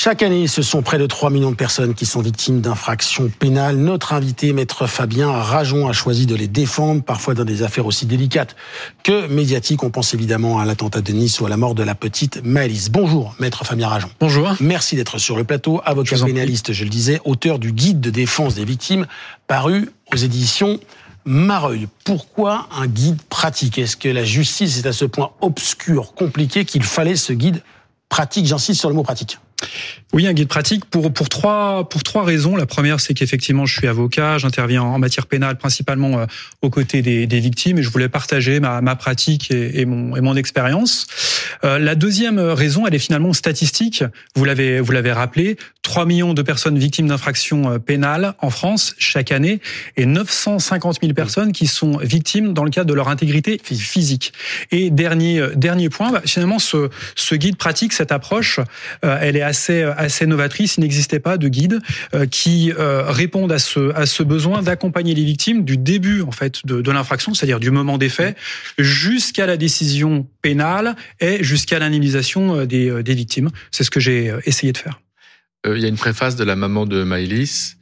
Chaque année, ce sont près de 3 millions de personnes qui sont victimes d'infractions pénales. Notre invité, Maître Fabien Rajon, a choisi de les défendre, parfois dans des affaires aussi délicates que médiatiques. On pense évidemment à l'attentat de Nice ou à la mort de la petite Maëlys. Bonjour, Maître Fabien Rajon. Bonjour. Merci d'être sur le plateau. Avocat pénaliste, je le disais, auteur du guide de défense des victimes, paru aux éditions Mareuil. Pourquoi un guide pratique ? Est-ce que la justice est à ce point obscure, compliquée, qu'il fallait ce guide pratique ? J'insiste sur le mot pratique. Oui, un guide pratique pour trois raisons. La première, c'est qu'effectivement, je suis avocat, j'interviens en matière pénale principalement aux côtés des victimes et je voulais partager ma pratique et mon expérience. La deuxième raison, elle est finalement statistique. Vous l'avez rappelé, 3 millions de personnes victimes d'infractions pénales en France chaque année et 950 000 personnes qui sont victimes dans le cadre de leur intégrité physique. Et dernier point, finalement, ce guide pratique, cette approche, elle est assez novatrice. Il n'existait pas de guide qui réponde à ce besoin d'accompagner les victimes du début en fait de l'infraction, c'est-à-dire du moment des faits, jusqu'à la décision pénale et jusqu'à l'indemnisation des victimes. C'est ce que j'ai essayé de faire. Il y a une préface de la maman de Maëlys.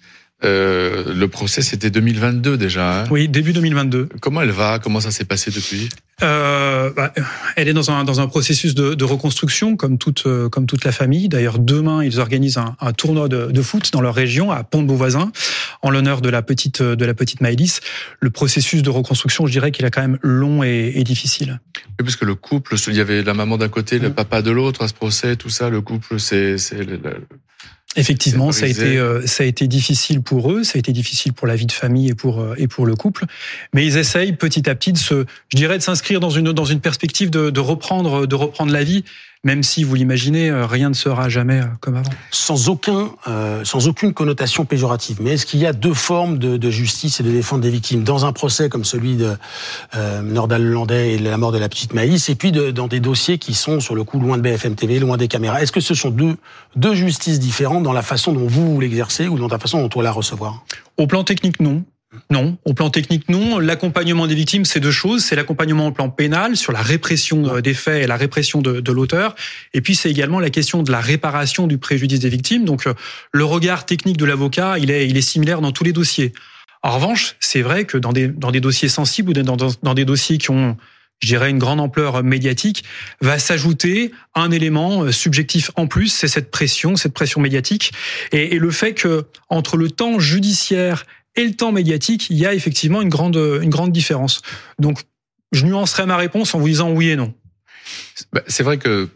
Le procès, c'était 2022 déjà. Hein. Oui, début 2022. Comment elle va ? Comment ça s'est passé depuis ? Elle est dans un processus de reconstruction comme toute la famille. D'ailleurs, demain, ils organisent un tournoi de foot dans leur région à Pont-de-Beauvoisin en l'honneur de la petite Maëlys. Le processus de reconstruction, je dirais qu'il est quand même long et difficile. Oui, parce que le couple, il y avait la maman d'un côté, le papa de l'autre à ce procès, tout ça. Le couple, Effectivement, ça a été difficile pour eux, ça a été difficile pour la vie de famille et pour le couple, mais ils essayent petit à petit de s'inscrire dans une perspective de reprendre la vie, même si vous l'imaginez, rien ne sera jamais comme avant. Sans aucune connotation péjorative. Mais est-ce qu'il y a deux formes de justice et de défense des victimes ? Dans un procès comme celui de Nordal-Lelandais et la mort de la petite Maëlys, et puis dans des dossiers qui sont, sur le coup, loin de BFM TV, loin des caméras. Est-ce que ce sont deux justices différentes dans la façon dont vous l'exercez ou dans la façon dont on la recevoir ? Au plan technique, non. Non, au plan technique, non. L'accompagnement des victimes, c'est deux choses. C'est l'accompagnement au plan pénal, sur la répression des faits et la répression de l'auteur. Et puis, c'est également la question de la réparation du préjudice des victimes. Donc, le regard technique de l'avocat, il est similaire dans tous les dossiers. En revanche, c'est vrai que dans des dossiers sensibles ou dans des dossiers qui ont, je dirais, une grande ampleur médiatique, va s'ajouter un élément subjectif en plus, c'est cette pression médiatique. Et le fait que, entre le temps judiciaire et le temps médiatique, il y a effectivement une grande différence. Donc, je nuancerai ma réponse en vous disant oui et non. C'est vrai que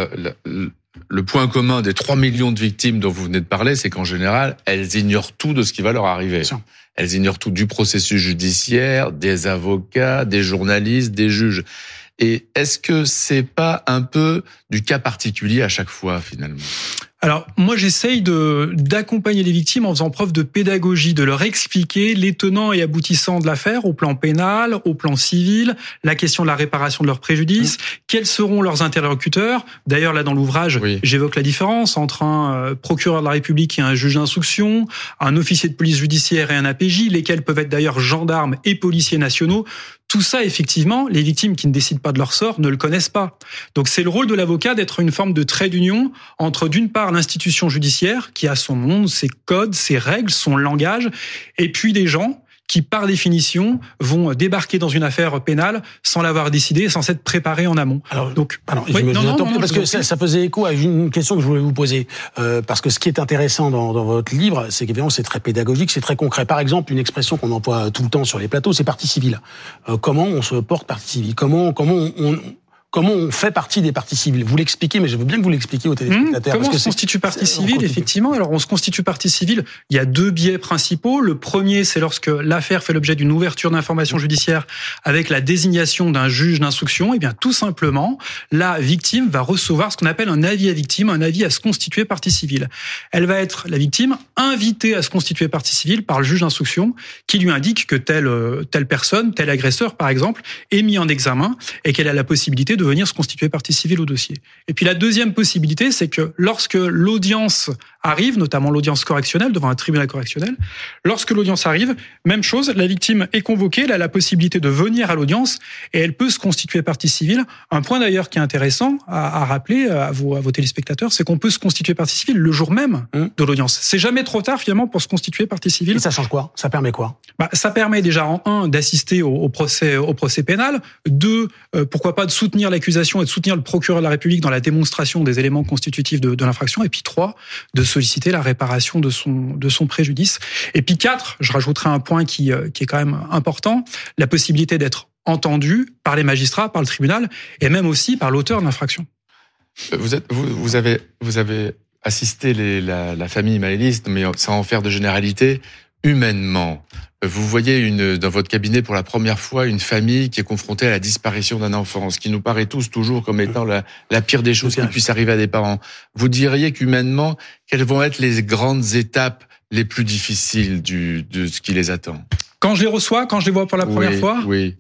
le point commun des 3 millions de victimes dont vous venez de parler, c'est qu'en général, elles ignorent tout de ce qui va leur arriver. Elles ignorent tout du processus judiciaire, des avocats, des journalistes, des juges. Et est-ce que c'est pas un peu du cas particulier à chaque fois, finalement ? Alors, moi, j'essaye d'accompagner les victimes en faisant preuve de pédagogie, de leur expliquer les tenants et aboutissants de l'affaire au plan pénal, au plan civil, la question de la réparation de leurs préjudices, quels seront leurs interlocuteurs. D'ailleurs, là, dans l'ouvrage, j'évoque la différence entre un procureur de la République et un juge d'instruction, un officier de police judiciaire et un APJ, lesquels peuvent être d'ailleurs gendarmes et policiers nationaux. Tout ça, effectivement, les victimes qui ne décident pas de leur sort ne le connaissent pas. Donc c'est le rôle de l'avocat d'être une forme de trait d'union entre, d'une part, l'institution judiciaire, qui a son monde, ses codes, ses règles, son langage, et puis des gens qui, par définition, vont débarquer dans une affaire pénale sans l'avoir décidé, sans s'être préparés en amont. Alors, parce que ça faisait écho à une question que je voulais vous poser. Parce que ce qui est intéressant dans votre livre, c'est qu'évidemment, c'est très pédagogique, c'est très concret. Par exemple, une expression qu'on emploie tout le temps sur les plateaux, c'est partie civile. Comment on se porte partie civile ? Comment on fait partie des parties civiles ? Vous l'expliquez, mais je veux bien que vous l'expliquiez aux téléspectateurs. Comment on se constitue partie civile, effectivement. Alors, on se constitue partie civile. Il y a deux biais principaux. Le premier, c'est lorsque l'affaire fait l'objet d'une ouverture d'information judiciaire avec la désignation d'un juge d'instruction. Eh bien, tout simplement, la victime va recevoir ce qu'on appelle un avis à victime, un avis à se constituer partie civile. Elle va être, la victime, invitée à se constituer partie civile par le juge d'instruction qui lui indique que telle personne, tel agresseur, par exemple, est mis en examen et qu'elle a la possibilité de venir se constituer partie civile au dossier. Et puis la deuxième possibilité, c'est que lorsque l'audience arrive, notamment l'audience correctionnelle devant un tribunal correctionnel, lorsque l'audience arrive, même chose, la victime est convoquée, elle a la possibilité de venir à l'audience et elle peut se constituer partie civile. Un point d'ailleurs qui est intéressant à rappeler à vos téléspectateurs, c'est qu'on peut se constituer partie civile le jour même de l'audience. C'est jamais trop tard finalement pour se constituer partie civile. Et ça change quoi? Ça permet quoi? Ça permet déjà en 1 d'assister au procès pénal, 2 pourquoi pas de soutenir l'accusation et de soutenir le procureur de la République dans la démonstration des éléments constitutifs de l'infraction, et puis 3 de solliciter la réparation de son préjudice. Et puis 4, je rajouterai un point qui est quand même important, la possibilité d'être entendu par les magistrats, par le tribunal, et même aussi par l'auteur de l'infraction. Vous avez assisté la famille Maëlys, mais sans en faire de généralité, humainement. Vous voyez dans votre cabinet pour la première fois une famille qui est confrontée à la disparition d'un enfant, ce qui nous paraît tous toujours comme étant la pire des choses qui puisse arriver à des parents. Vous diriez qu'humainement, quelles vont être les grandes étapes les plus difficiles de ce qui les attend? Quand je les reçois, quand je les vois pour la première fois, oui.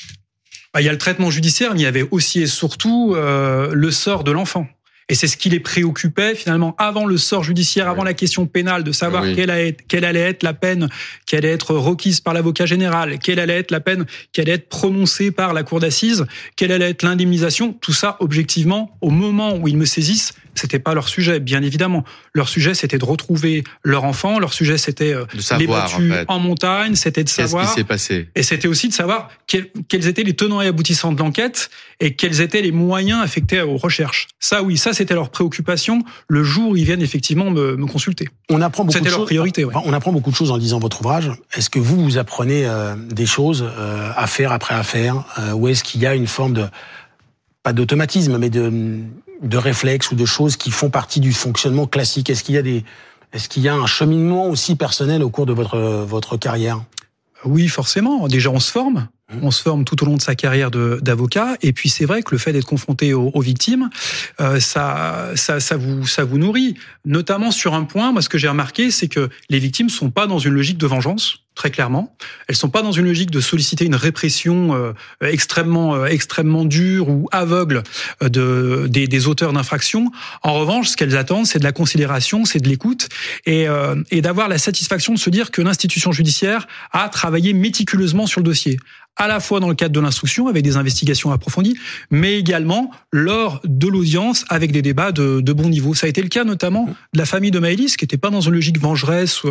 Il y a le traitement judiciaire, mais il y avait aussi et surtout le sort de l'enfant. Et c'est ce qui les préoccupait finalement avant le sort judiciaire, avant la question pénale, de savoir quelle allait être la peine qui allait être requise par l'avocat général, quelle allait être la peine qui allait être prononcée par la cour d'assises, quelle allait être l'indemnisation. Tout ça, objectivement, au moment où ils me saisissent, c'était pas leur sujet, bien évidemment. Leur sujet, c'était de retrouver leur enfant. Leur sujet, c'était les battus en montagne. C'était de savoir. Qu'est-ce qui s'est passé? Et c'était aussi de savoir quels étaient les tenants et aboutissants de l'enquête et quels étaient les moyens affectés aux recherches. Ça, oui, ça, c'était leur préoccupation le jour où ils viennent effectivement me consulter. On apprend beaucoup de choses. C'était leur priorité, ouais. On apprend beaucoup de choses en lisant votre ouvrage. Est-ce que vous apprenez des choses affaire après affaire, ou est-ce qu'il y a une forme de, pas d'automatisme, mais de réflexes ou de choses qui font partie du fonctionnement classique? Est-ce qu'il y a un cheminement aussi personnel au cours de votre carrière? Oui, forcément. Déjà, on se forme. On se forme tout au long de sa carrière d'avocat. Et puis, c'est vrai que le fait d'être confronté aux victimes, ça vous nourrit. Notamment sur un point, moi, ce que j'ai remarqué, c'est que les victimes sont pas dans une logique de vengeance, très clairement. Elles sont pas dans une logique de solliciter une répression extrêmement dure ou aveugle des auteurs d'infractions. En revanche, ce qu'elles attendent, c'est de la considération, c'est de l'écoute et d'avoir la satisfaction de se dire que l'institution judiciaire a travaillé méticuleusement sur le dossier, à la fois dans le cadre de l'instruction avec des investigations approfondies, mais également lors de l'audience avec des débats de bon niveau. Ça a été le cas notamment de la famille de Maëlys, qui n'était pas dans une logique vengeresse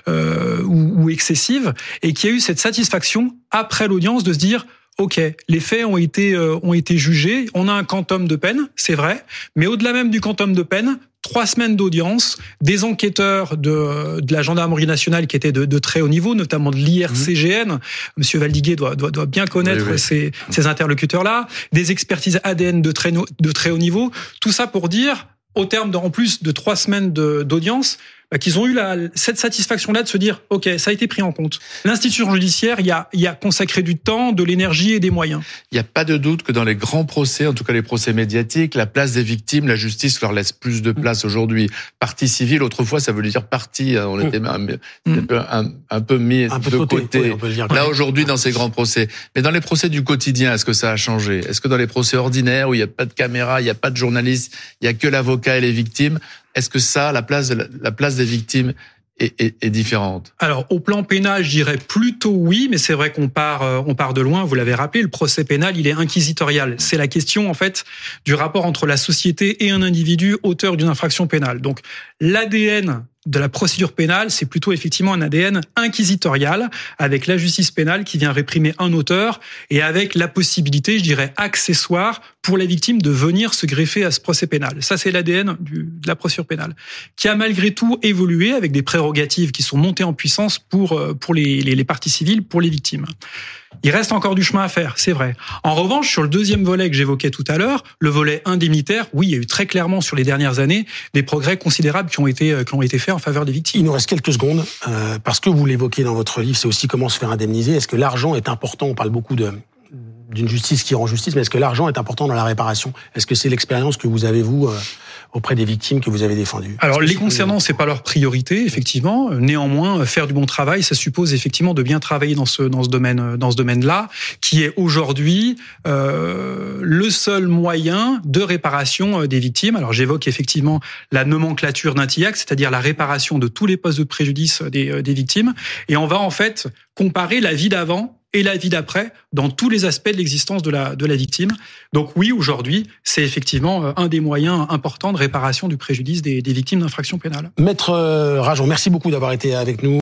ou excessive, et qui a eu cette satisfaction après l'audience de se dire: OK, les faits ont été jugés, on a un quantum de peine, c'est vrai, mais au-delà même du quantum de peine, 3 semaines d'audience, des enquêteurs de la gendarmerie nationale qui étaient de très haut niveau, notamment de l'IRCGN. Monsieur Valdiguier doit bien connaître ces interlocuteurs-là. Des expertises ADN de très haut niveau. Tout ça pour dire, au terme en plus de 3 semaines d'audience, qu'ils ont eu cette satisfaction-là de se dire: OK, ça a été pris en compte. L'institution judiciaire y a consacré du temps, de l'énergie et des moyens. Il n'y a pas de doute que dans les grands procès, en tout cas les procès médiatiques, la place des victimes, la justice leur laisse plus de place aujourd'hui. Partie civile, autrefois, ça voulait dire partie. On était un peu mis de côté. Oui, on peut le dire. Là, aujourd'hui, dans ces grands procès. Mais dans les procès du quotidien, est-ce que ça a changé? Est-ce que dans les procès ordinaires, où il n'y a pas de caméra, il n'y a pas de journaliste, il n'y a que l'avocat et les victimes, est-ce que ça, la place des victimes est différente? Alors, au plan pénal, je dirais plutôt oui, mais c'est vrai qu'on part de loin. Vous l'avez rappelé, le procès pénal, il est inquisitorial. C'est la question, en fait, du rapport entre la société et un individu auteur d'une infraction pénale. Donc, l'ADN de la procédure pénale, c'est plutôt effectivement un ADN inquisitorial, avec la justice pénale qui vient réprimer un auteur et avec la possibilité, je dirais, accessoire pour les victimes de venir se greffer à ce procès pénal. Ça, c'est l'ADN de la procédure pénale, qui a malgré tout évolué avec des prérogatives qui sont montées en puissance pour les parties civiles, pour les victimes. Il reste encore du chemin à faire, c'est vrai. En revanche, sur le deuxième volet que j'évoquais tout à l'heure, le volet indemnitaire, oui, il y a eu très clairement sur les dernières années des progrès considérables qui ont été faits en faveur des victimes. Il nous reste quelques secondes, parce que vous l'évoquez dans votre livre, c'est aussi comment se faire indemniser. Est-ce que l'argent est important? On parle beaucoup d'une justice qui rend justice, mais est-ce que l'argent est important dans la réparation? Est-ce que c'est l'expérience que vous avez, vous, auprès des victimes que vous avez défendues? Alors, les concernant, c'est pas leur priorité, effectivement. Néanmoins, faire du bon travail, ça suppose effectivement de bien travailler dans ce domaine-là, qui est aujourd'hui le seul moyen de réparation des victimes. Alors, j'évoque effectivement la nomenclature d'un TIAC, c'est-à-dire la réparation de tous les postes de préjudice des victimes. Et on va en fait comparer la vie d'avant et la vie d'après dans tous les aspects de l'existence de la victime. Donc oui, aujourd'hui, c'est effectivement un des moyens importants de réparation du préjudice des victimes d'infractions pénales. Maître Rajon, merci beaucoup d'avoir été avec nous.